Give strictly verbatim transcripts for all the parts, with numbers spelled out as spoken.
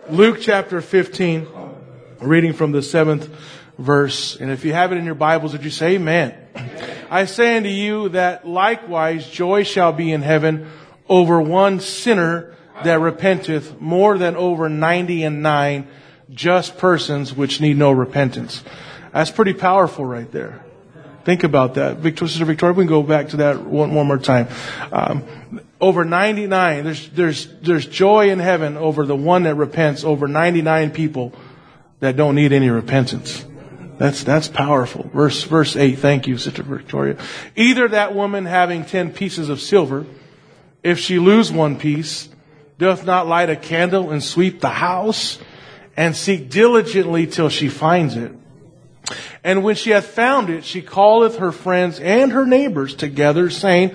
Luke chapter fifteen, reading from the seventh verse. And if you have it in your Bibles, would you say amen? I say unto you that likewise joy shall be in heaven over one sinner that repenteth more than over ninety and nine just persons which need no repentance. That's pretty powerful right there. Think about that. Victoria, Sister Victoria, we can go back to that one, one more time. Um, over ninety-nine, there's, there's, there's joy in heaven over the one that repents over ninety-nine people that don't need any repentance. That's, that's powerful. Verse, verse eight. Thank you, Sister Victoria. Either that woman having ten pieces of silver, if she lose one piece, doth not light a candle and sweep the house and seek diligently till she finds it. And when she hath found it, she calleth her friends and her neighbors together, saying,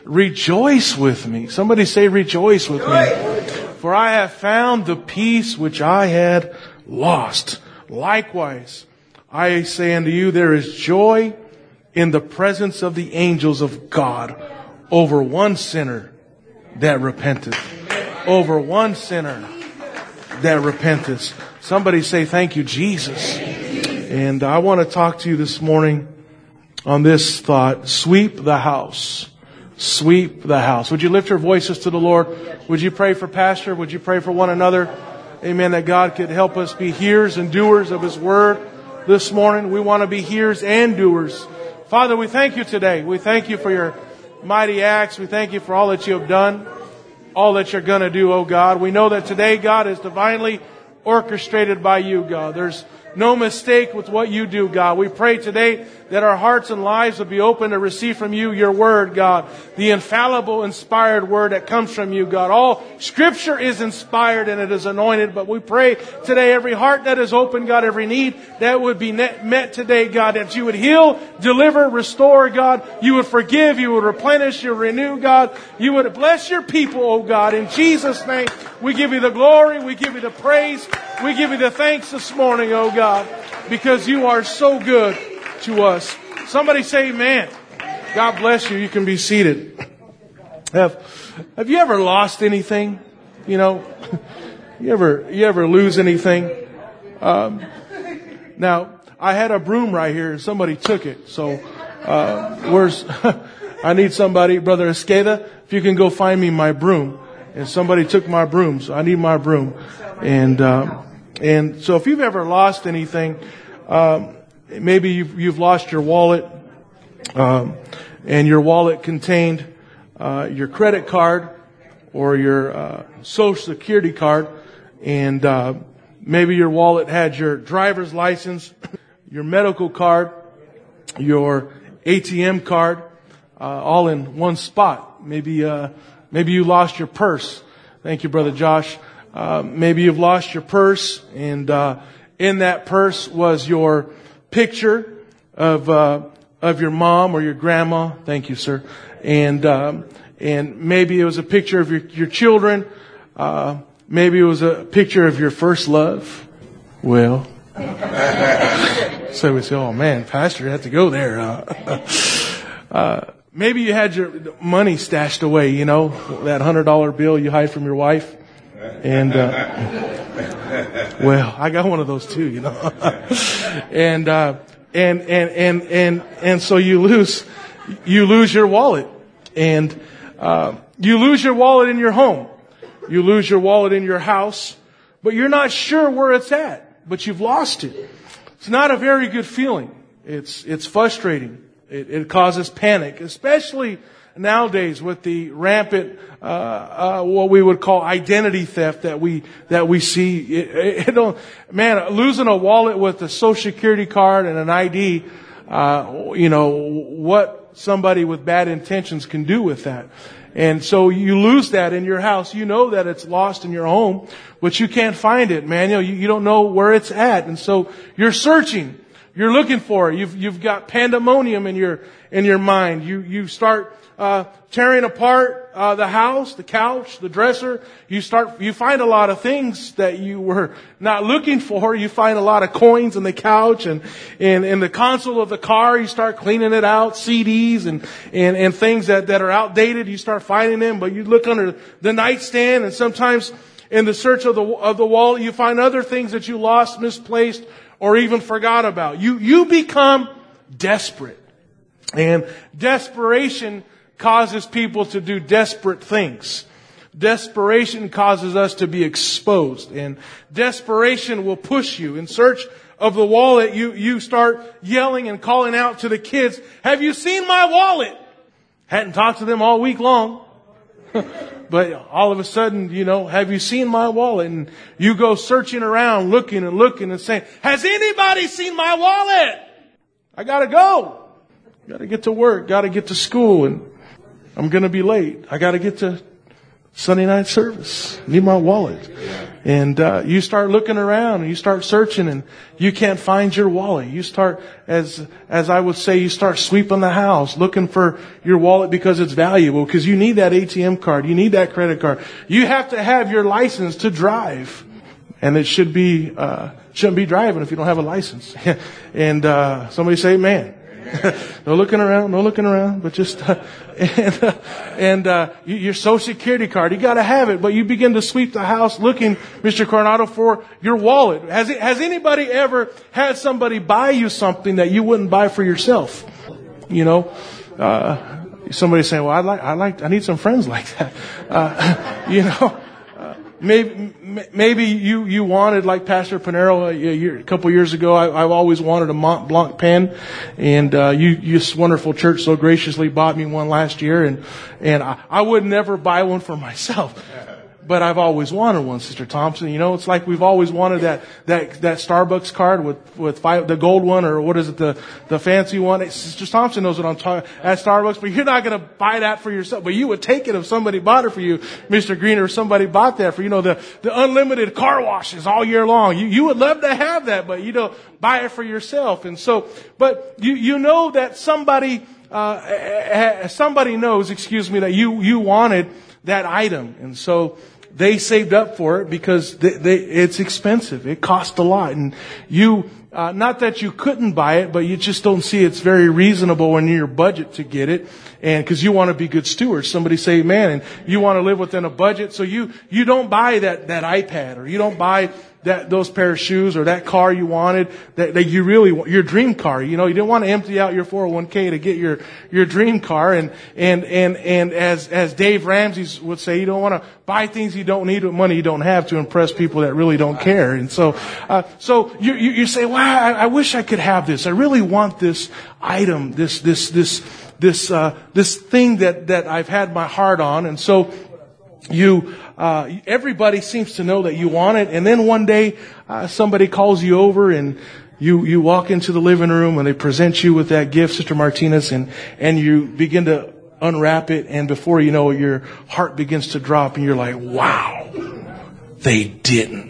rejoice with me. Somebody say, rejoice with me. For I have found the peace which I had lost. Likewise, I say unto you, there is joy in the presence of the angels of God over one sinner that repenteth. Over one sinner that repenteth. Somebody say, thank you, Jesus. And I want to talk to you this morning on this thought. Sweep the house. Sweep the house. Would you lift your voices to the Lord? Would you pray for Pastor? Would you pray for one another? Amen. That God could help us be hearers and doers of His Word this morning. We want to be hearers and doers. Father, we thank you today. We thank you for your mighty acts. We thank you for all that you have done, all that you're going to do, oh God. We know that today, God, is divinely orchestrated by you, God. There's no mistake with what you do, God. We pray today that our hearts and lives will be open to receive from you your word, God. The infallible, inspired word that comes from you, God. All Scripture is inspired and it is anointed. But we pray today every heart that is open, God, every need that would be met today, God, that you would heal, deliver, restore, God. You would forgive, you would replenish, you would renew, God. You would bless your people, oh God. In Jesus' name, we give you the glory, we give you the praise, we give you the thanks this morning, oh God, because you are so good to us. Somebody say amen. God bless you. You can be seated. Have, have you ever lost anything? You know, you ever, you ever lose anything? Um, now, I had a broom right here and somebody took it. So, uh, where's, I need somebody, Brother Esqueda, if you can go find me my broom. And somebody took my broom, so I need my broom. And, um, and so if you've ever lost anything, um, maybe you've, you've lost your wallet, um, and your wallet contained, uh, your credit card or your, uh, social security card. And, uh, maybe your wallet had your driver's license, your medical card, your A T M card, uh, all in one spot. Maybe, uh, maybe you lost your purse. Thank you, Brother Josh. Uh, maybe you've lost your purse, and uh, in that purse was your picture of uh, of your mom or your grandma. Thank you, sir. And um, and maybe it was a picture of your your children. Uh, maybe it was a picture of your first love. Well, so we say, "Oh man, Pastor, you have to go there." Uh, uh, maybe you had your money stashed away. You know, that hundred dollar bill you hide from your wife. And, uh, well, I got one of those too, you know. and, uh, and, and, and, and, and so you lose, you lose your wallet. And, uh, you lose your wallet in your home. You lose your wallet in your house, but you're not sure where it's at, but you've lost it. It's not a very good feeling. It's, it's frustrating. It, it causes panic, especially nowadays with the rampant, uh, uh, what we would call identity theft that we, that we see. It, it don't, man, losing a wallet with a social security card and an I D, uh, you know, what somebody with bad intentions can do with that. And so you lose that in your house. You know that it's lost in your home, but you can't find it, man. You know, you, you don't know where it's at. And so you're searching. You're looking for it. You've, you've got pandemonium in your, in your mind. You, you start, uh, tearing apart, uh, the house, the couch, the dresser. You start, you find a lot of things that you were not looking for. You find a lot of coins in the couch and, and, in the console of the car. You start cleaning it out, C Ds and, and, and things that, that are outdated. You start finding them, but you look under the nightstand and sometimes in the search of the, of the wallet, you find other things that you lost, misplaced, or even forgot about. You, you become desperate. And desperation causes people to do desperate things. Desperation causes us to be exposed. And desperation will push you. In search of the wallet, you, you start yelling and calling out to the kids, "Have you seen my wallet?" Hadn't talked to them all week long. But all of a sudden, you know, "Have you seen my wallet?" And you go searching around, looking and looking and saying, "Has anybody seen my wallet? I gotta go. Gotta get to work. Gotta get to school. And I'm gonna be late. I gotta get to Sunday night service. Need my wallet." And uh, you start looking around and you start searching and you can't find your wallet. You start, as as I would say, you start sweeping the house looking for your wallet because it's valuable, because you need that A T M card. You need that credit card. You have to have your license to drive. And it should be, uh, shouldn't be driving if you don't have a license. And uh, somebody say, "Man." No looking around, no looking around, but just, uh, and, uh, and, uh, your social security card, you gotta have it, but you begin to sweep the house looking, Mister Coronado, for your wallet. Has it, has anybody ever had somebody buy you something that you wouldn't buy for yourself? You know, uh, somebody saying, "Well, I like, I like, I need some friends like that." Uh, you know, uh, maybe, maybe you, you wanted, like Pastor Pinero a, year, a couple years ago, I, I've always wanted a Mont Blanc pen. And, uh, you, you, this wonderful church so graciously bought me one last year. And, and I, I would never buy one for myself. But I've always wanted one, Sister Thompson. You know, it's like we've always wanted that, that, that Starbucks card with, with five, the gold one, or what is it, the, the fancy one. Sister Thompson knows what I'm talking at Starbucks, but you're not going to buy that for yourself. But you would take it if somebody bought it for you, Mister Green, or somebody bought that for, you know, the, the unlimited car washes all year long. You, you would love to have that, but you don't buy it for yourself. And so, but you, you know that somebody, uh, somebody knows, excuse me, that you, you wanted that item. And so, they saved up for it because they, they, it's expensive. It cost a lot. And you, uh, not that you couldn't buy it, but you just don't see it's very reasonable in your budget to get it. And cause you want to be good stewards. Somebody say, "Man," and you want to live within a budget. So you, you don't buy that, that iPad, or you don't buy that, those pair of shoes, or that car you wanted, that, that you really want, your dream car. You know, you didn't want to empty out your four oh one k to get your, your dream car. And, and, and, and as, as Dave Ramsey would say, you don't want to buy things you don't need with money you don't have to impress people that really don't care. And so, uh, so you, you, you say, "Wow, I, I wish I could have this. I really want this item, this, this, this, this, uh, this thing that, that I've had my heart on." And so, You, uh, everybody seems to know that you want it. And then one day, uh, somebody calls you over and you, you walk into the living room and they present you with that gift, Sister Martinez, and, and you begin to unwrap it. And before you know it, your heart begins to drop and you're like, "Wow, they didn't.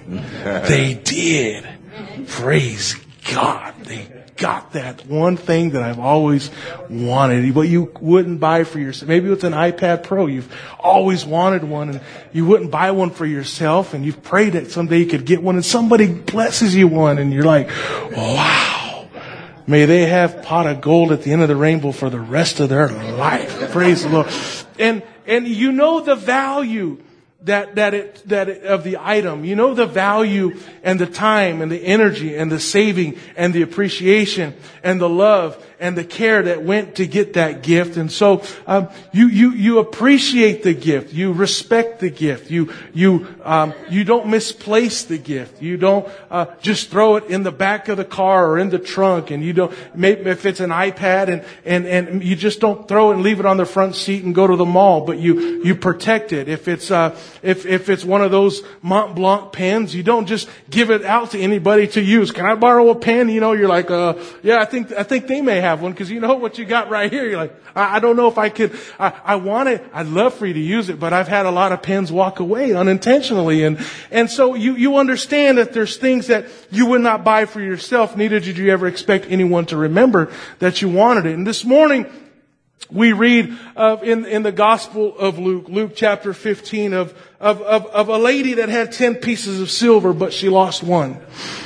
They did. Praise God. They got that one thing that I've always wanted, but you wouldn't buy for yourself." Maybe it's an iPad Pro. You've always wanted one and you wouldn't buy one for yourself, and you've prayed that someday you could get one, and somebody blesses you one and you're like, "Wow, may they have pot of gold at the end of the rainbow for the rest of their life." Praise the Lord. And, and you know the value that, that it, that it, of the item. You know the value and the time and the energy and the saving and the appreciation and the love and the care that went to get that gift. And so, um, you, you, you appreciate the gift. You respect the gift. You, you, um, you don't misplace the gift. You don't, uh, just throw it in the back of the car or in the trunk. And you don't, maybe if it's an iPad and, and, and you just don't throw it and leave it on the front seat and go to the mall, but you, you protect it. If it's, uh, if, if it's one of those Mont Blanc pens, you don't just give it out to anybody to use. "Can I borrow a pen?" You know, you're like, uh, yeah, I think, I think they may have one, because you know what you got right here. You're like, I, I don't know if I could, I, I want it. I'd love for you to use it, but I've had a lot of pens walk away unintentionally. And, and so you, you understand that there's things that you would not buy for yourself. Neither did you ever expect anyone to remember that you wanted it. And this morning, we read of in, in the Gospel of Luke, Luke chapter fifteen, of, of, of, of a lady that had ten pieces of silver, but she lost one.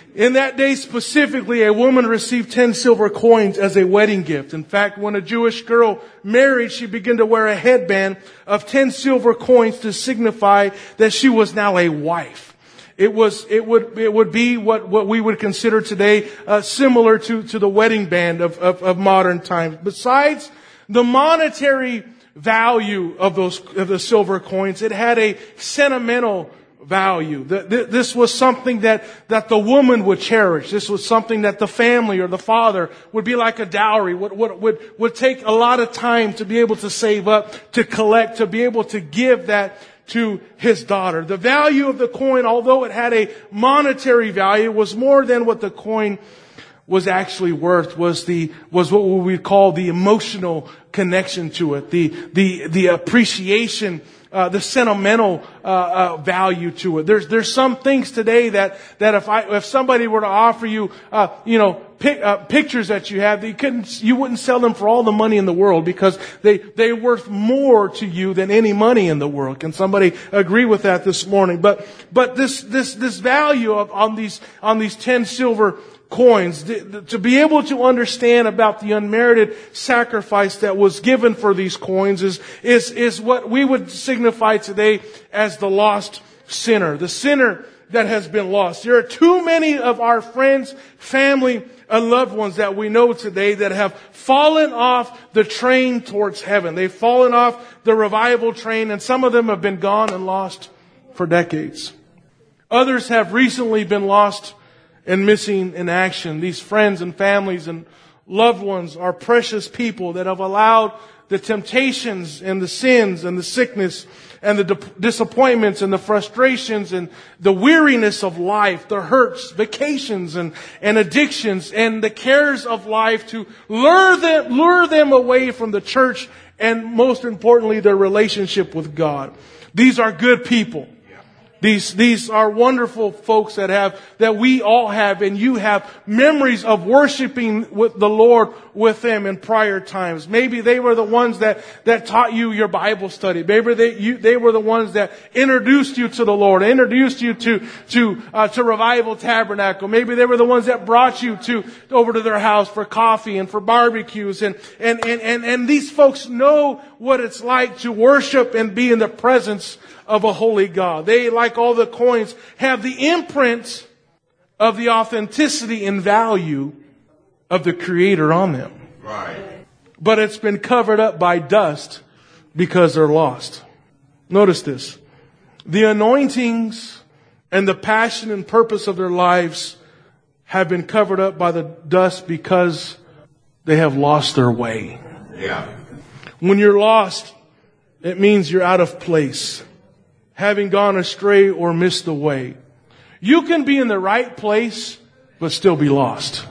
In that day specifically, a woman received ten silver coins as a wedding gift. In fact, when a Jewish girl married, she began to wear a headband of ten silver coins to signify that she was now a wife. It was, it would, it would be what, what we would consider today, uh, similar to, to the wedding band of, of, of modern times. Besides the monetary value of those, of the silver coins, it had a sentimental value. This was something that, that the woman would cherish. This was something that the family or the father would be like a dowry, would, would, would, would take a lot of time to be able to save up, to collect, to be able to give that to his daughter. The value of the coin, although it had a monetary value, was more than what the coin was actually worth, was the, was what we would call the emotional connection to it, the, the, the appreciation, uh, the sentimental, uh, uh, value to it. There's, there's some things today that, that if I, if somebody were to offer you, uh, you know, pic, uh, pictures that you have, you couldn't, you wouldn't sell them for all the money in the world because they, they're worth more to you than any money in the world. Can somebody agree with that this morning? But, but this, this, this value of, on these, on these ten silver coins, to be able to understand about the unmerited sacrifice that was given for these coins is, is, is what we would signify today as the lost sinner. The sinner that has been lost. There are too many of our friends, family, and loved ones that we know today that have fallen off the train towards heaven. They've fallen off the revival train, and some of them have been gone and lost for decades. Others have recently been lost and missing in action. These friends and families and loved ones are precious people that have allowed the temptations and the sins and the sickness and the di- disappointments and the frustrations and the weariness of life, the hurts, vacations and, and addictions and the cares of life to lure them, lure them away from the church and most importantly, their relationship with God. These are good people. These, these are wonderful folks that have, that we all have, and you have memories of worshiping with the Lord with them in prior times. Maybe they were the ones that, that taught you your Bible study. Maybe they, you, they were the ones that introduced you to the Lord, introduced you to, to, uh, to Revival Tabernacle. Maybe they were the ones that brought you to, over to their house for coffee and for barbecues. And, and, and, and, and these folks know what it's like to worship and be in the presence of a holy God. They, like all the coins, have the imprint of the authenticity and value of the Creator on them. Right. But it's been covered up by dust because they're lost. Notice this. The anointings and the passion and purpose of their lives have been covered up by the dust because they have lost their way. Yeah. When you're lost, it means you're out of place, having gone astray or missed the way. You can be in the right place, but still be lost.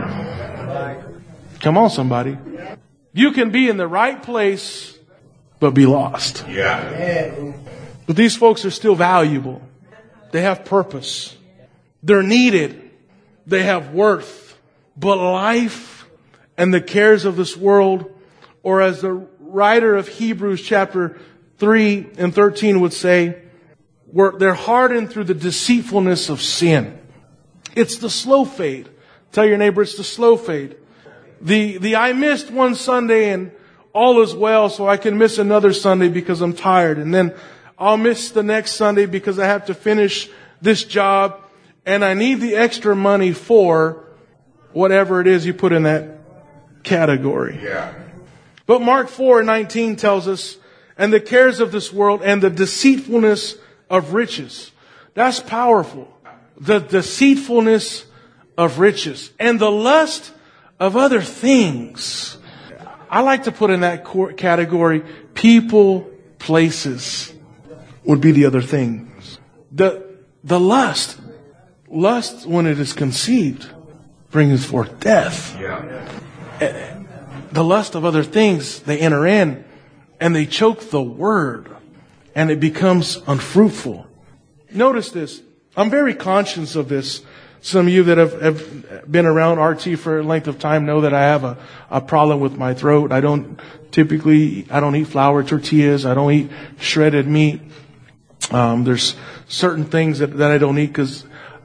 Come on, somebody. You can be in the right place, but be lost. Yeah. But these folks are still valuable. They have purpose. They're needed. They have worth. But life and the cares of this world, or as the writer of Hebrews chapter three and thirteen would say, were, they're hardened through the deceitfulness of sin. It's the slow fade. Tell your neighbor it's the slow fade. The, the I missed one Sunday and all is well, so I can miss another Sunday because I'm tired. And then I'll miss the next Sunday because I have to finish this job and I need the extra money for whatever it is you put in that category. Yeah. But Mark four nineteen tells us, and the cares of this world and the deceitfulness of riches. That's powerful. The deceitfulness of riches and the lust of other things. I like to put in that category, people, places would be the other things. The, the lust, lust when it is conceived brings forth death. Yeah. The lust of other things, they enter in and they choke the word and it becomes unfruitful. Notice this. I'm very conscious of this. Some of you that have, have been around R T for a length of time know that I have a, a problem with my throat. I don't typically, I don't eat flour tortillas. I don't eat shredded meat. Um, there's certain things that, that I don't eat because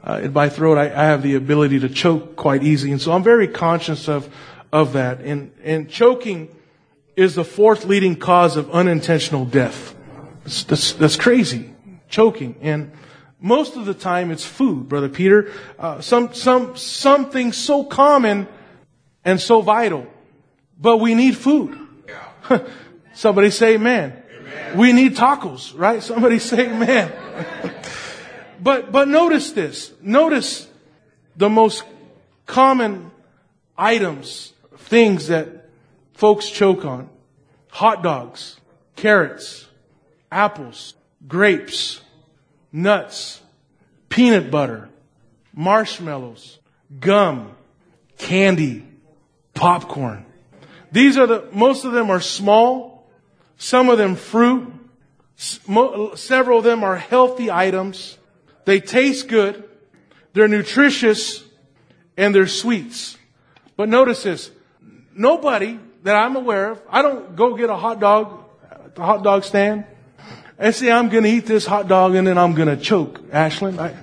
uh, in my throat, I, I have the ability to choke quite easy. And so I'm very conscious of, of that. And, and choking is the fourth leading cause of unintentional death. That's, that's, that's crazy. Choking. And most of the time it's food, Brother Peter. Uh, some, some, something so common and so vital. But we need food. Somebody say amen. Amen. We need tacos, right? Somebody say amen. but, but notice this. Notice the most common items, things that folks choke on. Hot dogs, carrots, apples, grapes, nuts, peanut butter, marshmallows, gum, candy, popcorn. These are the, most of them are small, some of them fruit, several of them are healthy items. They taste good, they're nutritious, and they're sweets. But notice this, nobody that I'm aware of, I don't go get a hot dog at the hot dog stand and say, I'm going to eat this hot dog and then I'm going to choke. Ashlyn, I,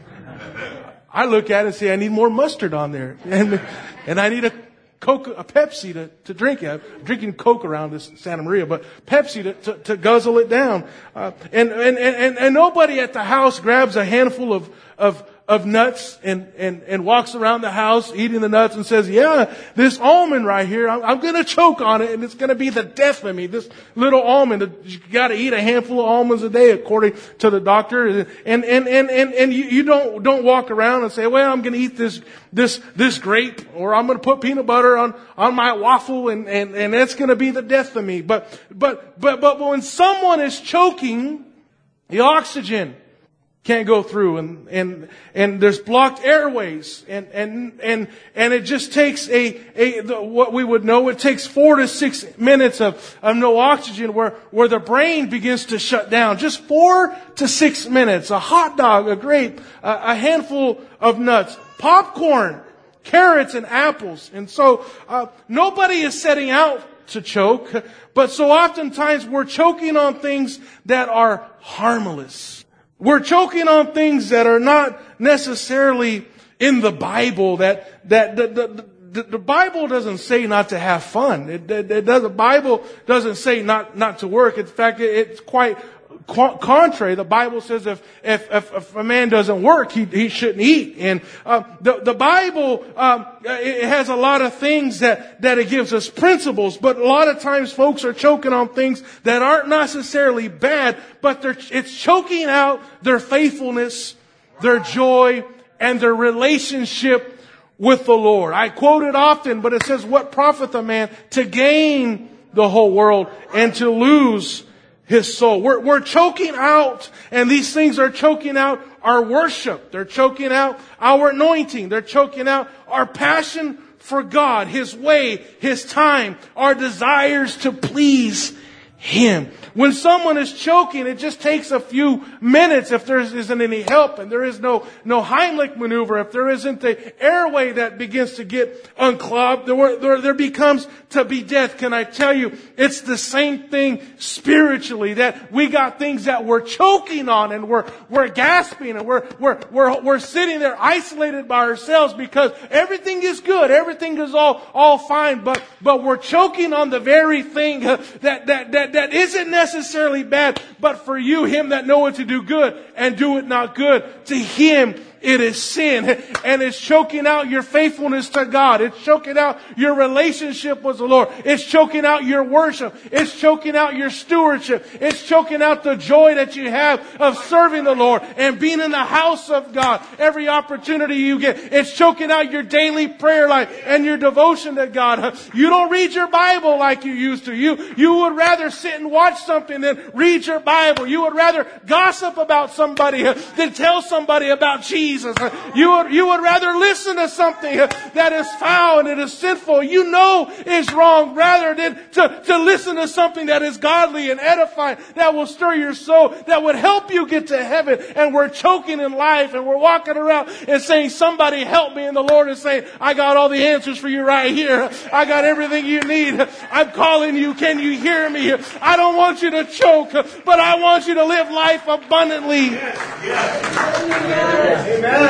I look at it and say, I need more mustard on there. And, and I need a Coke, a Pepsi to, to drink. I'm drinking Coke around this Santa Maria, but Pepsi to, to, to guzzle it down. Uh, and, and, and, and nobody at the house grabs a handful of, of, of nuts and, and, and walks around the house eating the nuts and says, yeah, this almond right here, I'm, I'm going to choke on it and it's going to be the death of me. This little almond, you got to eat a handful of almonds a day according to the doctor. And, and, and, and, and you, you don't, don't walk around and say, well, I'm going to eat this, this, this grape, or I'm going to put peanut butter on, on my waffle and, and, and that's going to be the death of me. But, but, but, but when someone is choking, the oxygen can't go through and, and, and there's blocked airways and, and, and, and it just takes a, a, the, what we would know, it takes four to six minutes of, of no oxygen where, where the brain begins to shut down. Just four to six minutes. A hot dog, a grape, a, a handful of nuts, popcorn, carrots and apples. And so, uh, nobody is setting out to choke, but so oftentimes we're choking on things that are harmless. We're choking on things that are not necessarily in the Bible. That that the, the, the, the Bible doesn't say not to have fun. It, it, it does, the Bible doesn't say not not to work. In fact, it, it's quite contrary. The Bible says if if, if, if a man doesn't work, he he shouldn't eat. And uh, the the Bible um, it has a lot of things that that it gives us principles. But a lot of times, folks are choking on things that aren't necessarily bad, but they're it's choking out their faithfulness, their joy, and their relationship with the Lord. I quote it often, but it says, "What profiteth a man to gain the whole world and to lose his soul?" We're, we're choking out, and these things are choking out our worship. They're choking out our anointing. They're choking out our passion for God, His way, His time, our desires to please Him. When someone is choking, it just takes a few minutes if there isn't any help and there is no, no Heimlich maneuver, if there isn't the airway that begins to get unclogged, there, there, there becomes to be death. Can I tell you, it's the same thing spiritually, that we got things that we're choking on and we're, we're gasping and we're, we're, we're, we're sitting there isolated by ourselves because everything is good. Everything is all, all fine, but, but we're choking on the very thing that, that, that, that isn't necessary. necessarily bad, but for you, him that knoweth to do good and do it not good, to him it is sin. And it's choking out your faithfulness to God. It's choking out your relationship with the Lord. It's choking out your worship. It's choking out your stewardship. It's choking out the joy that you have of serving the Lord and being in the house of God every opportunity you get. It's choking out your daily prayer life and your devotion to God. You don't read your Bible like you used to. You, you would rather sit and watch something than read your Bible. You would rather gossip about somebody than tell somebody about Jesus. You would, you would rather listen to something that is foul and it is sinful, you know is wrong, rather than to, to listen to something that is godly and edifying, that will stir your soul, that would help you get to heaven. And we're choking in life and we're walking around and saying, somebody help me. And the Lord is saying, I got all the answers for you right here. I got everything you need. I'm calling you. Can you hear me? I don't want you to choke, but I want you to live life abundantly. Yes, yes. Amen. Hallelujah.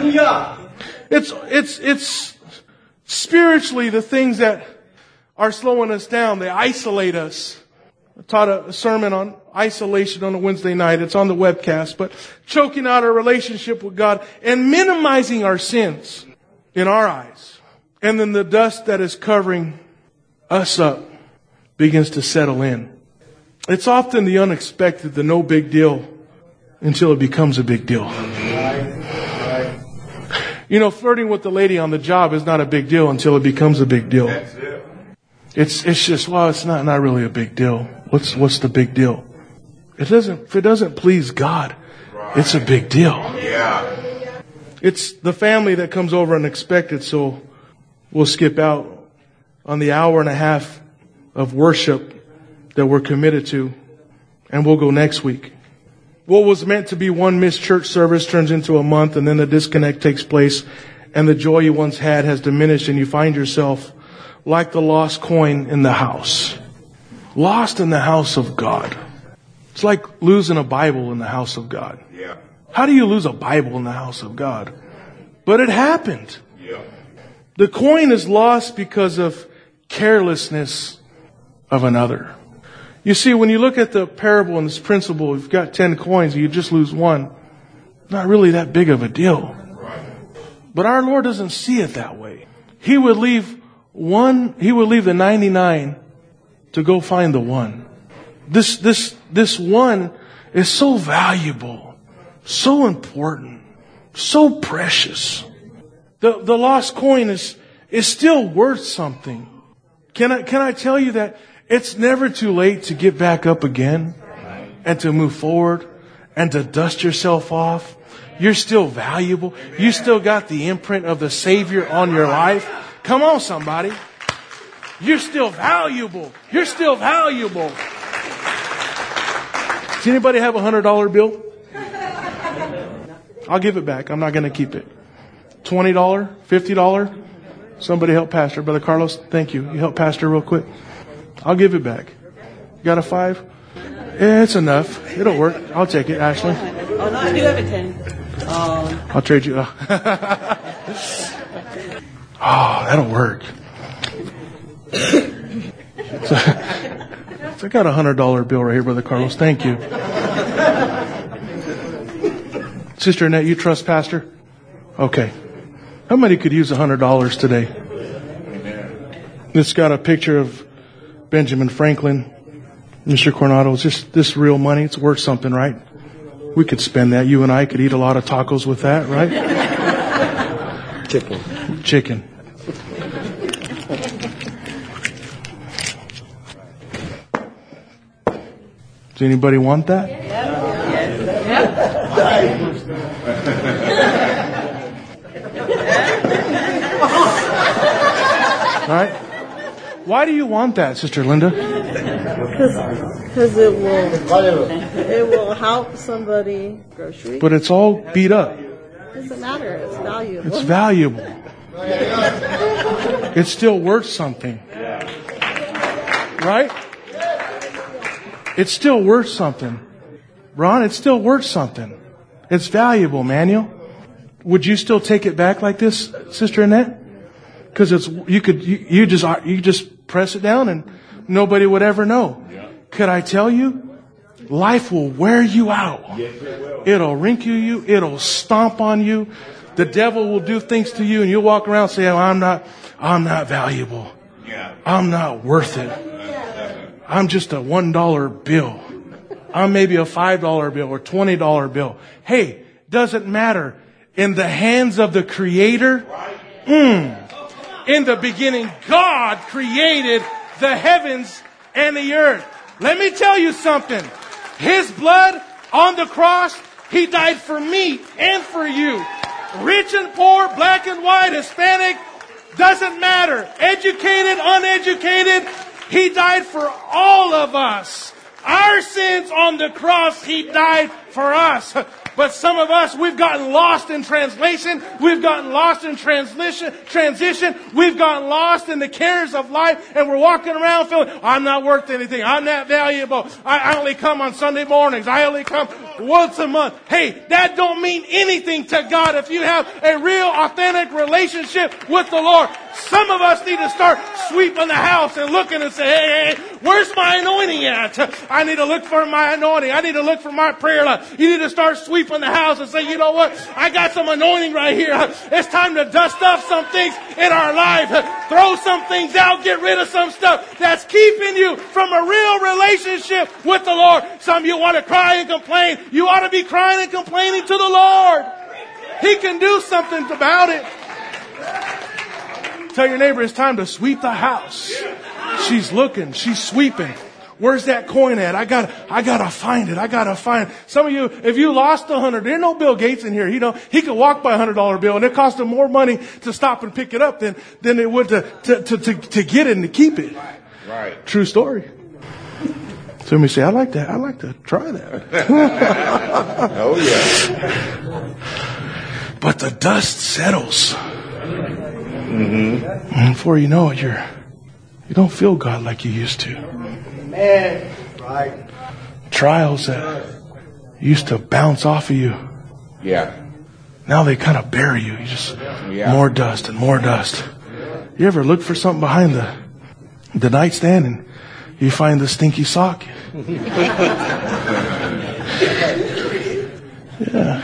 Hallelujah. It's, it's, it's spiritually the things that are slowing us down. They isolate us. I taught a sermon on isolation on a Wednesday night. It's on the webcast, but choking out our relationship with God and minimizing our sins in our eyes. And then the dust that is covering us up begins to settle in. It's often the unexpected, the no big deal, until it becomes a big deal. You know, flirting with the lady on the job is not a big deal until it becomes a big deal. It's it's just, well, it's not not really a big deal. What's what's the big deal? It doesn't if it doesn't please God, it's a big deal. Yeah. It's the family that comes over unexpected, so we'll skip out on the hour and a half of worship that we're committed to, and we'll go next week. What was meant to be one missed church service turns into a month, and then a disconnect takes place, and the joy you once had has diminished, and you find yourself like the lost coin in the house. Lost in the house of God. It's like losing a Bible in the house of God. Yeah. How do you lose a Bible in the house of God? But it happened. Yeah. The coin is lost because of carelessness of another. You see, when you look at the parable and this principle, if you've got ten coins and you just lose one, not really that big of a deal. But our Lord doesn't see it that way. He would leave one, He would leave the ninety-nine to go find the one. This, this, this one is so valuable, so important, so precious. The, the lost coin is, is still worth something. Can I, can I tell you that it's never too late to get back up again and to move forward and to dust yourself off? You're still valuable. You still got the imprint of the Savior on your life. Come on, somebody. You're still valuable. You're still valuable. Does anybody have a hundred dollar bill? I'll give it back. I'm not going to keep it. Twenty dollar, fifty dollar. Somebody help Pastor, Brother Carlos. Thank you. You help Pastor real quick. I'll give it back. You got a five? Yeah, it's enough. It'll work. I'll take it, Ashley. Oh no, I do have a ten. Um, I'll trade you. Oh, that'll work. So, so I got a hundred dollar bill right here, Brother Carlos. Thank you. Sister Annette, you trust Pastor? Okay. How many could use a hundred dollars today? It's got a picture of Benjamin Franklin, Mister Coronado. It's just this real money. It's worth something, right? We could spend that. You and I could eat a lot of tacos with that, right? Chicken. Chicken. Does anybody want that? All right. Why do you want that, Sister Linda? Because it will it will help somebody grocery. But it's all beat up. It doesn't matter. It's valuable. It's valuable. It's still worth something. Right? It's still worth something. Ron, it's still worth something. It's valuable, Manuel. Would you still take it back like this, Sister Annette? Because it's you could you, you just you just press it down and nobody would ever know. Could I tell you? Life will wear you out. It'll wrinkle you. It'll stomp on you. The devil will do things to you, and you'll walk around saying, oh, "I'm not, I'm not valuable. I'm not worth it. I'm just a one dollar bill. I'm maybe a five dollar bill or twenty dollar bill." Hey, doesn't matter. In the hands of the Creator, mm, in the beginning, God created the heavens and the earth. Let me tell you something. His blood on the cross, He died for me and for you. Rich and poor, black and white, Hispanic, doesn't matter. Educated, uneducated, He died for all of us. Our sins on the cross, He died for us. But some of us, we've gotten lost in translation. We've gotten lost in transition. Transition. We've gotten lost in the cares of life, and we're walking around feeling, I'm not worth anything. I'm not valuable. I, I only come on Sunday mornings. I only come once a month. Hey, that don't mean anything to God if you have a real, authentic relationship with the Lord. Some of us need to start sweeping the house and looking and say, hey, hey, where's my anointing at? I need to look for my anointing. I need to look for my prayer life. You need to start sweeping the house and say, you know what? I got some anointing right here. It's time to dust off some things in our life. Throw some things out. Get rid of some stuff that's keeping you from a real relationship with the Lord. Some of you want to cry and complain. You ought to be crying and complaining to the Lord. He can do something about it. Tell your neighbor it's time to sweep the house. She's looking. She's sweeping. Where's that coin at? I got. I gotta find it. I gotta find it. Some of you, if you lost a hundred, there's no Bill Gates in here. You know, he could walk by a hundred dollar bill, and it cost him more money to stop and pick it up than than it would to to to to, to get it and to keep it. Right. True story. So let me say, I like that. I like to try that. Oh yeah. But the dust settles. Mm-hmm. And before you know it, you're, you don't feel God like you used to. Amen. Right. Trials that used to bounce off of you. Yeah. Now they kind of bury you. You just, Yeah. more dust and more dust. You ever look for something behind the, the nightstand and you find the stinky sock? Yeah.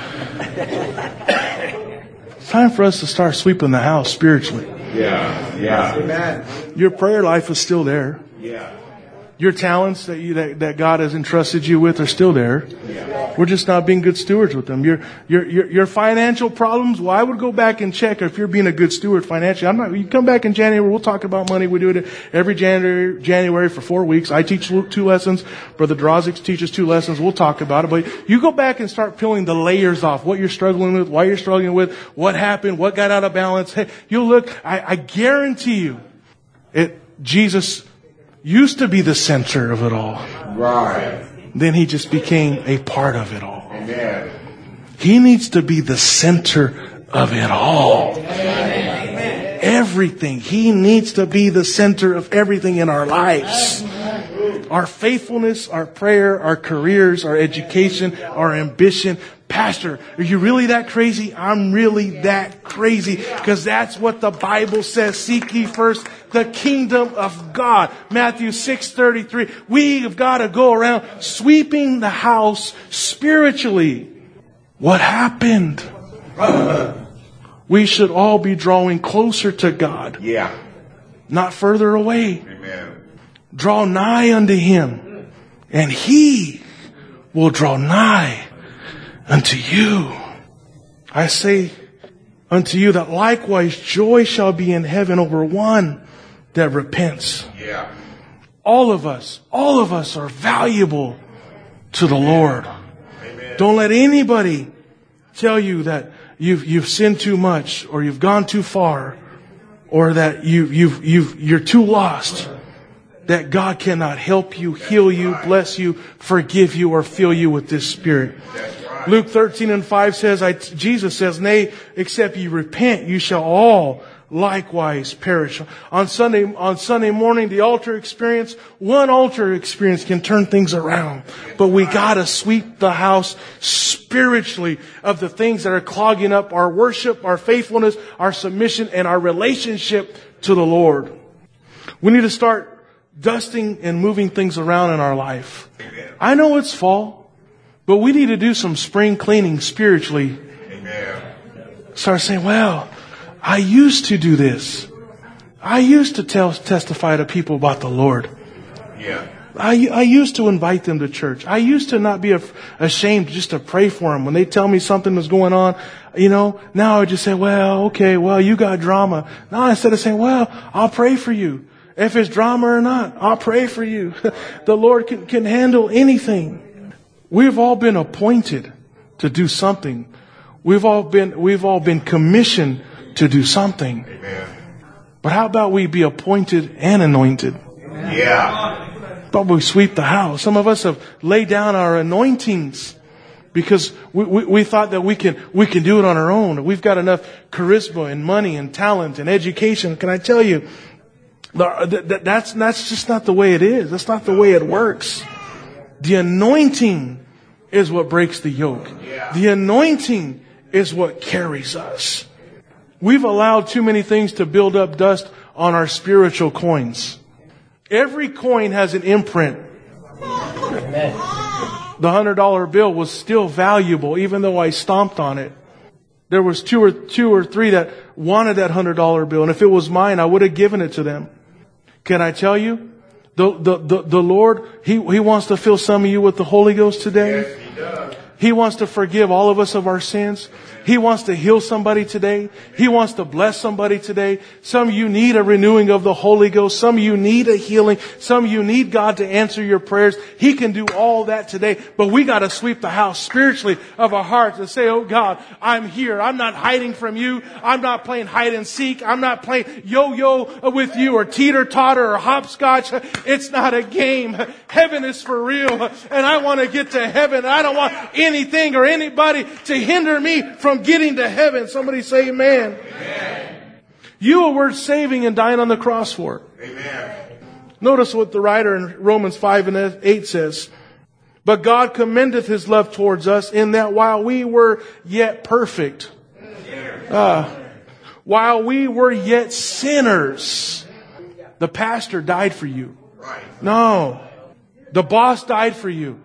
It's time for us to start sweeping the house spiritually. Yeah. Yeah. Amen. Your prayer life is still there. Yeah. Your talents that you that, that God has entrusted you with are still there. Yeah. We're just not being good stewards with them. Your your your your financial problems, well, I would go back and check if you're being a good steward financially. I'm not. You come back in January, we'll talk about money. We do it every January January for four weeks. I teach two lessons. Brother Drozik teaches two lessons. We'll talk about it. But you go back and start peeling the layers off. What you're struggling with, why you're struggling with, what happened, what got out of balance. Hey, you'll look. I, I guarantee you, it Jesus used to be the center of it all. Right. Then he just became a part of it all. Amen. He needs to be the center of it all. Amen. Everything. He needs to be the center of everything in our lives. Our faithfulness, our prayer, our careers, our education, our ambition. Pastor, are you really that crazy? I'm really that crazy because that's what the Bible says. Seek ye first the kingdom of God. Matthew six thirty-three. We have got to go around sweeping the house spiritually. What happened? We should all be drawing closer to God. Yeah. Not further away. Amen. Draw nigh unto Him, and He will draw nigh unto you. I say unto you that likewise joy shall be in heaven over one that repents. Yeah. All of us, all of us are valuable to the Lord. Amen. Don't let anybody tell you that you've you've sinned too much, or you've gone too far, or that you you've you've you're too lost. That God cannot help you, heal you, bless you, forgive you, or fill you with this Spirit. Luke thirteen and five says, I, Jesus says, nay, except ye repent, you shall all likewise perish. On Sunday, on Sunday morning, the altar experience, one altar experience can turn things around. But we gotta sweep the house spiritually of the things that are clogging up our worship, our faithfulness, our submission, and our relationship to the Lord. We need to start dusting and moving things around in our life. I know it's fall, but we need to do some spring cleaning spiritually. Amen. Start saying, well, I used to do this. I used to tell, testify to people about the Lord. Yeah. I, I used to invite them to church. I used to not be af- ashamed just to pray for them. When they tell me something is going on, you know, now I just say, well, okay, well, you got drama. Now instead of saying, well, I'll pray for you. If it's drama or not, I'll pray for you. The Lord can, can handle anything. We've all been appointed to do something. We've all been, we've all been commissioned to do something. Amen. But how about we be appointed and anointed? Yeah. But we sweep the house. Some of us have laid down our anointings, Because we, we, we thought that we can, we can do it on our own. We've got enough charisma and money and talent and education. Can I tell you, the, that's, that's just not the way it is. That's not the way it works. The anointing is what breaks the yoke. The anointing is what carries us. We've allowed too many things to build up dust on our spiritual coins. Every coin has an imprint. Amen. The hundred dollar bill was still valuable, even though I stomped on it. There was two or two or three that wanted that hundred dollar bill, and if it was mine, I would have given it to them. Can I tell you, the the the, the Lord, He He wants to fill some of you with the Holy Ghost today. Yes, He does. He wants to forgive all of us of our sins. He wants to heal somebody today. He wants to bless somebody today. Some of you need a renewing of the Holy Ghost. Some of you need a healing. Some of you need God to answer your prayers. He can do all that today. But we got to sweep the house spiritually of our hearts and say, oh God, I'm here. I'm not hiding from you. I'm not playing hide and seek. I'm not playing yo-yo with you or teeter-totter or hopscotch. It's not a game. Heaven is for real. And I want to get to heaven. I don't want anything or anybody to hinder me from getting to heaven. Somebody say amen. Amen. You are worth saving and dying on the cross for. Amen. Notice what the writer in Romans five and eight says. But God commendeth His love towards us in that while we were yet perfect, uh, while we were yet sinners, the pastor died for you. No. The boss died for you.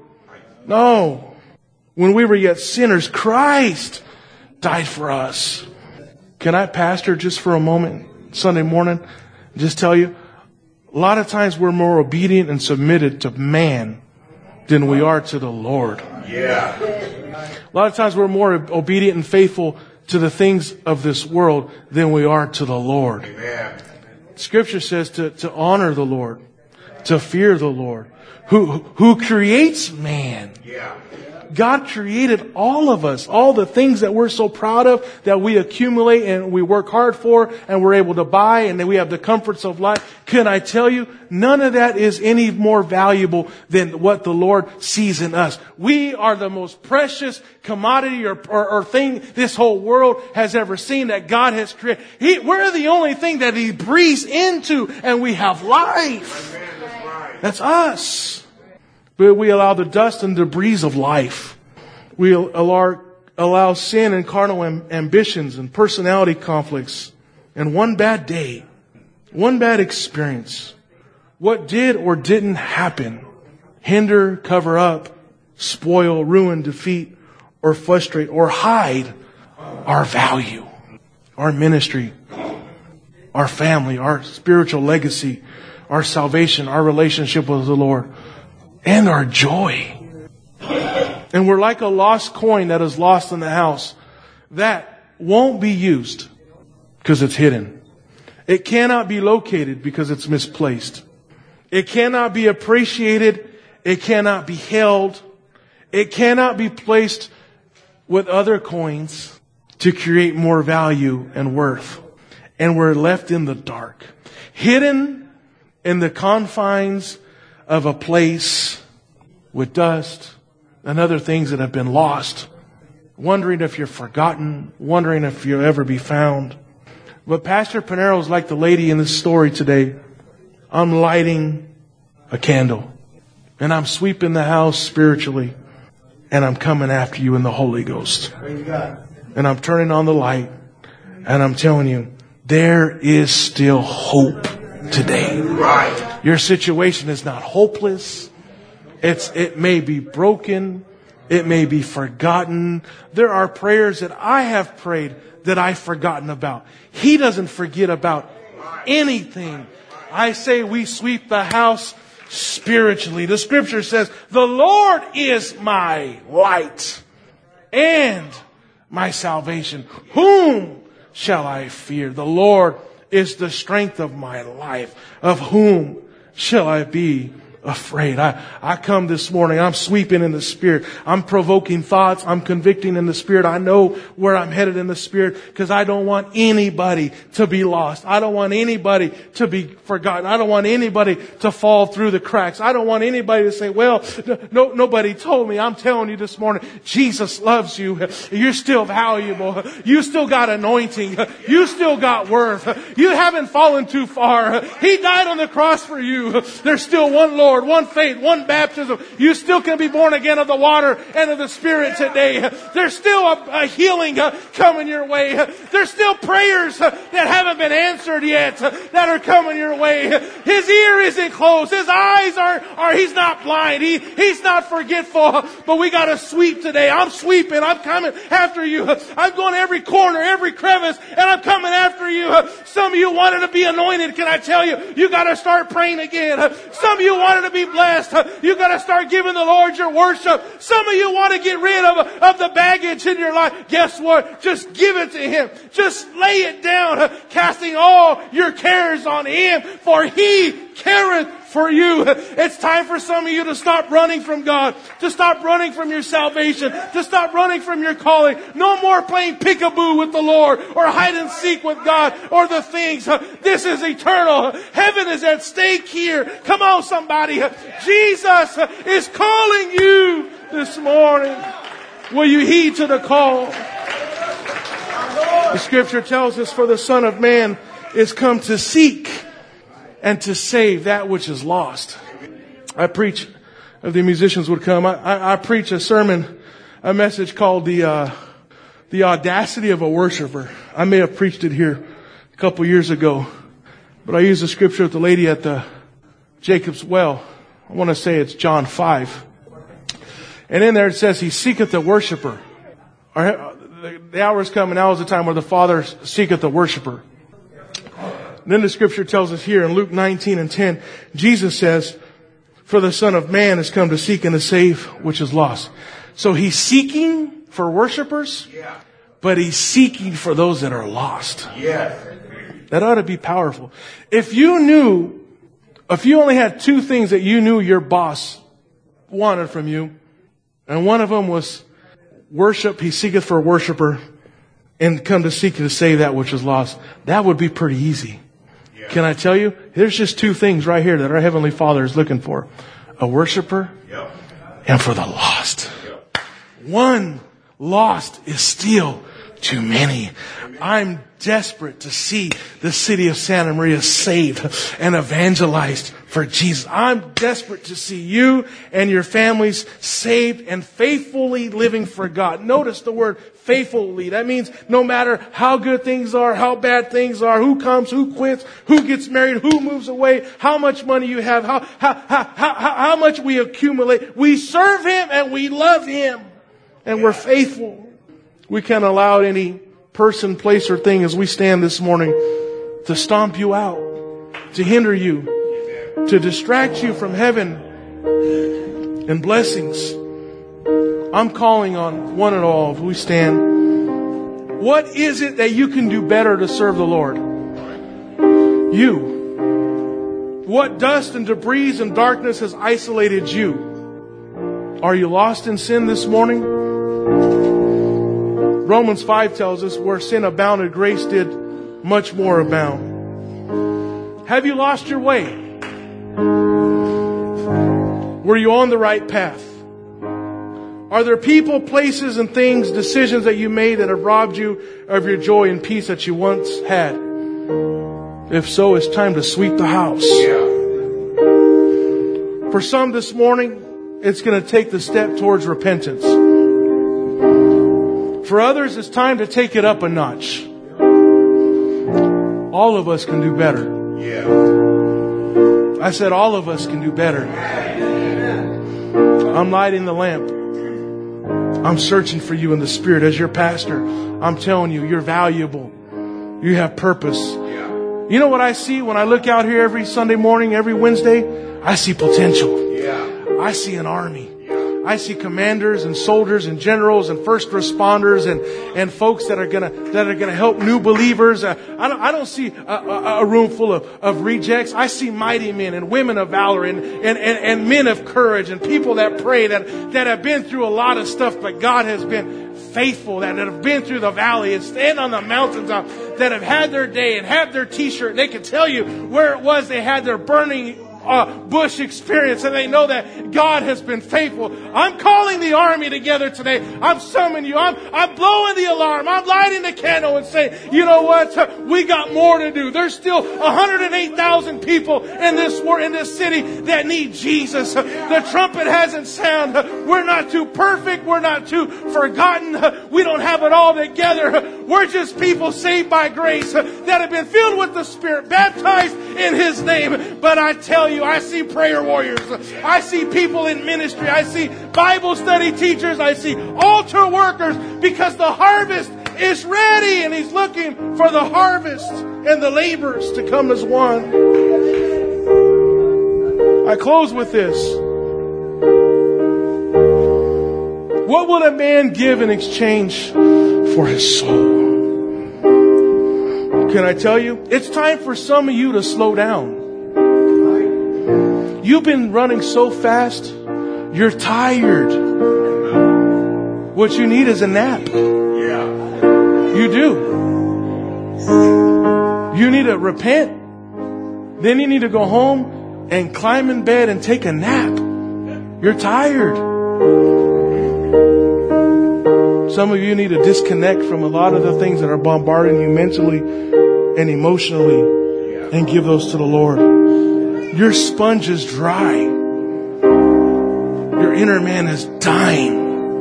No. When we were yet sinners, Christ died for us. Can I, pastor, just for a moment, Sunday morning, just tell you, a lot of times we're more obedient and submitted to man than we are to the Lord. Yeah. A lot of times we're more obedient and faithful to the things of this world than we are to the Lord. Amen. Scripture says to, to honor the Lord, to fear the Lord, who, who creates man. Yeah. God created all of us, all the things that we're so proud of, that we accumulate and we work hard for and we're able to buy, and then we have the comforts of life. Can I tell you, none of that is any more valuable than what the Lord sees in us. We are the most precious commodity or, or, or thing this whole world has ever seen that God has created. He, we're the only thing that He breathes into, and we have life. That's us. But we allow the dust and debris of life. We allow, allow sin and carnal ambitions and personality conflicts. And one bad day, one bad experience, what did or didn't happen, hinder, cover up, spoil, ruin, defeat, or frustrate, or hide our value, our ministry, our family, our spiritual legacy, our salvation, our relationship with the Lord, and our joy. And we're like a lost coin that is lost in the house that won't be used because it's hidden. It cannot be located because it's misplaced. It cannot be appreciated. It cannot be held. It cannot be placed with other coins to create more value and worth. And we're left in the dark, hidden in the confines of a place with dust and other things that have been lost, wondering if you're forgotten, wondering if you'll ever be found. But Pastor Panero is like the lady in this story today. I'm lighting a candle and I'm sweeping the house spiritually, and I'm coming after you in the Holy Ghost. Praise God. And I'm turning on the light, and I'm telling you, there is still hope today. Right. Your situation is not hopeless. It's, it may be broken. It may be forgotten. There are prayers that I have prayed that I've forgotten about. He doesn't forget about anything. I say we sweep the house spiritually. The scripture says, the Lord is my light and my salvation. Whom shall I fear? The Lord is the strength of my life. Of whom shall I be afraid. I, I come this morning, I'm sweeping in the Spirit. I'm provoking thoughts. I'm convicting in the Spirit. I know where I'm headed in the Spirit because I don't want anybody to be lost. I don't want anybody to be forgotten. I don't want anybody to fall through the cracks. I don't want anybody to say, well, no, nobody told me. I'm telling you this morning, Jesus loves you. You're still valuable. You still got anointing. You still got worth. You haven't fallen too far. He died on the cross for you. There's still one Lord. One faith, one baptism. You still can be born again of the water and of the Spirit today. There's still a, a healing uh, coming your way. There's still prayers uh, that haven't been answered yet uh, that are coming your way. His ear isn't closed. His eyes are, are he's not blind. He, he's not forgetful. But we got to sweep today. I'm sweeping. I'm coming after you. I'm going every corner, every crevice, and I'm coming after you. Some of you wanted to be anointed. Can I tell you? You got to start praying again. Some of you wanted to be blessed. You got to start giving the Lord your worship. Some of you want to get rid of, of the baggage in your life. Guess what? Just give it to Him. Just lay it down, casting all your cares on Him, for He careth for you. It's time for some of you to stop running from God, to stop running from your salvation, to stop running from your calling. No more playing peekaboo with the Lord or hide and seek with God or the things. This is eternal. Heaven is at stake here. Come on, somebody. Jesus is calling you this morning. Will you heed to the call? The scripture tells us, for the Son of Man is come to seek and to save that which is lost. I preach, if the musicians would come, I, I, I preach a sermon, a message called the uh, the audacity of a worshiper. I may have preached it here a couple years ago, but I used the scripture with the lady at the Jacob's well. I want to say it's John five. And in there it says, He seeketh the worshiper. The hour is coming, now is the time where the Father seeketh the worshiper. And then the scripture tells us here in Luke nineteen and ten, Jesus says, for the Son of Man has come to seek and to save which is lost. So He's seeking for worshipers, Yeah. but He's seeking for those that are lost. Yes. That ought to be powerful. If you knew, if you only had two things that you knew your boss wanted from you, and one of them was worship, He seeketh for a worshiper, and come to seek and to save that which is lost, that would be pretty easy. Yeah. Can I tell you? There's just two things right here that our Heavenly Father is looking for. A worshiper, Yep. and for the lost. Yep. One lost is still too many. I'm desperate to see the city of Santa Maria saved and evangelized for Jesus. I'm desperate to see you and your families saved and faithfully living for God. Notice the word faithfully. That means no matter how good things are, how bad things are, who comes, who quits, who gets married, who moves away, how much money you have, how, how, how, how, how much we accumulate. We serve Him and we love Him and we're faithful. We can't allow any person, place, or thing as we stand this morning to stomp you out, to hinder you, to distract you from heaven and blessings. I'm calling on one and all, if we stand. What is it that you can do better to serve the Lord? You. What dust and debris and darkness has isolated you? Are you lost in sin this morning? Romans five tells us, where sin abounded, grace did much more abound. Have you lost your way? Were you on the right path? Are there people, places, and things, decisions that you made that have robbed you of your joy and peace that you once had? If so, it's time to sweep the house. Yeah. For some this morning, it's going to take the step towards repentance. For others, it's time to take it up a notch. All of us can do better. Yeah. I said all of us can do better. I'm lighting the lamp. I'm searching for you in the Spirit as your pastor. I'm telling you, you're valuable. You have purpose. Yeah. You know what I see when I look out here every Sunday morning, every Wednesday? I see potential. Yeah. I see an army. Yeah. I see commanders and soldiers and generals and first responders and, and folks that are gonna that are gonna help new believers. Uh, I don't I don't see a, a, a room full of, of rejects. I see mighty men and women of valor and, and, and, and men of courage and people that pray that that have been through a lot of stuff, but God has been faithful, that have been through the valley and stand on the mountaintop, that have had their day and have their t-shirt. They can tell you where it was they had their burning Uh, bush experience, and they know that God has been faithful. I'm calling the army together today. I'm summoning you. I'm, I'm blowing the alarm. I'm lighting the candle and saying, you know what? We got more to do. There's still one hundred eight thousand people in this world, in this city that need Jesus. The trumpet hasn't sounded. We're not too perfect. We're not too forgotten. We don't have it all together. We're just people saved by grace that have been filled with the Spirit, baptized in His name. But I tell you, I see prayer warriors. I see people in ministry. I see Bible study teachers. I see altar workers, because the harvest is ready and He's looking for the harvest and the laborers to come as one. I close with this. What will a man give in exchange for his soul? Can I tell you? It's time for some of you to slow down. You've been running so fast, you're tired. What you need is a nap. Yeah. You do. You need to repent. Then you need to go home and climb in bed and take a nap. You're tired. Some of you need to disconnect from a lot of the things that are bombarding you mentally and emotionally and give those to the Lord. Your sponge is dry. Your inner man is dying.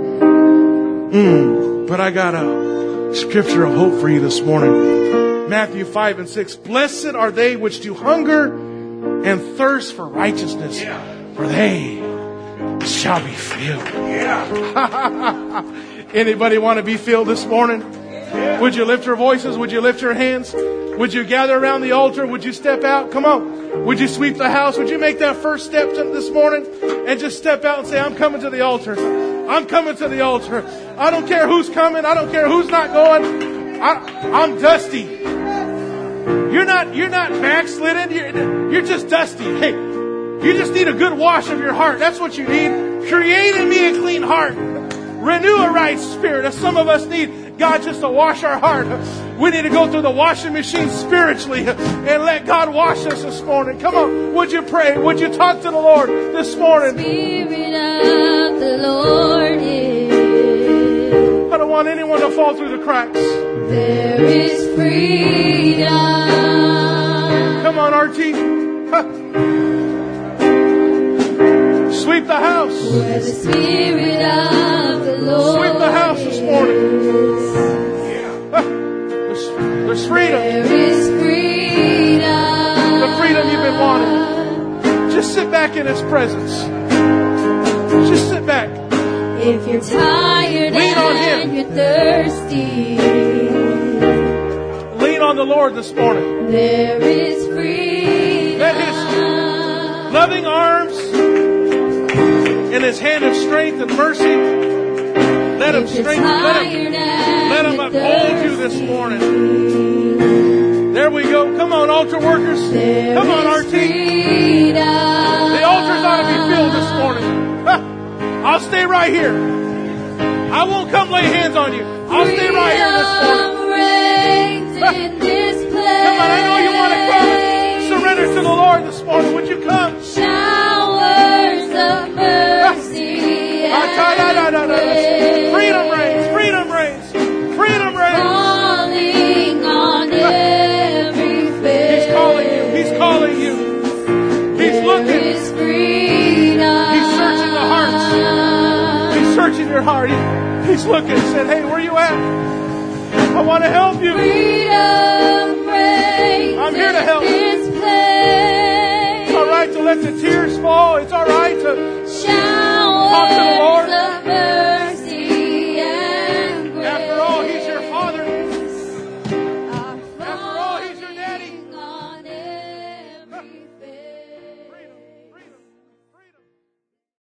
Mm. But I got a scripture of hope for you this morning. Matthew five and six. Blessed are they which do hunger and thirst for righteousness, for they shall be filled. Yeah. Anybody want to be filled this morning? Would you lift your voices? Would you lift your hands? Would you gather around the altar? Would you step out? Come on. Would you sweep the house? Would you make that first step this morning and just step out and say, I'm coming to the altar. I'm coming to the altar. I don't care who's coming. I don't care who's not going. I, I'm dusty. You're not, you're not backslidden. You're, you're just dusty. Hey, you just need a good wash of your heart. That's what you need. Create in me a clean heart. Renew a right spirit. As some of us need God just to wash our heart. We need to go through the washing machine spiritually and let God wash us this morning. Come on. Would you pray? Would you talk to the Lord this morning? Spirit of the Lord is. I don't want anyone to fall through the cracks. There is freedom. Come on, R T. Sweep the house. Where the Spirit of the Lord Sweep the house this morning. There's, there's freedom. There is freedom. The freedom you've been wanting. Just sit back in His presence. Just sit back. If you're tired Lean on and Him. you're thirsty, Lean on the Lord this morning. there is freedom. Let His loving arms and His hand of strength and mercy, let Him If you're strengthen, let Him, tired and let Him you're uphold you this morning. There we go. Come on, altar workers. There Come on, is R T. freedom. The altars ought to be filled this morning. I'll stay right here. I won't come lay hands on you. I'll stay right here this morning. Freedom reigns in this place. Come on, I know you want to come and surrender to the Lord this morning. Would you come? Showers of mercy and grace. Freedom reigns. Freedom reigns. Freedom reigns. Falling on every face. He's calling you. He's calling you. He's looking. There is freedom. He's searching the hearts. He's searching your heart. He, he's looking and said, hey, where you at? I want to help you. Freedom reigns I'm here to help. in this place. It's all right to let the tears fall. It's all right to Showers talk to the Lord.